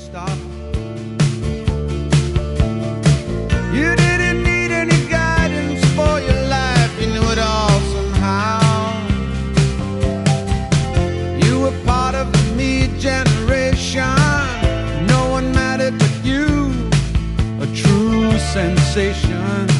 stop. You didn't need any guidance for your life, you knew it all somehow. You were part of the me generation. No one mattered but you, a true sensation.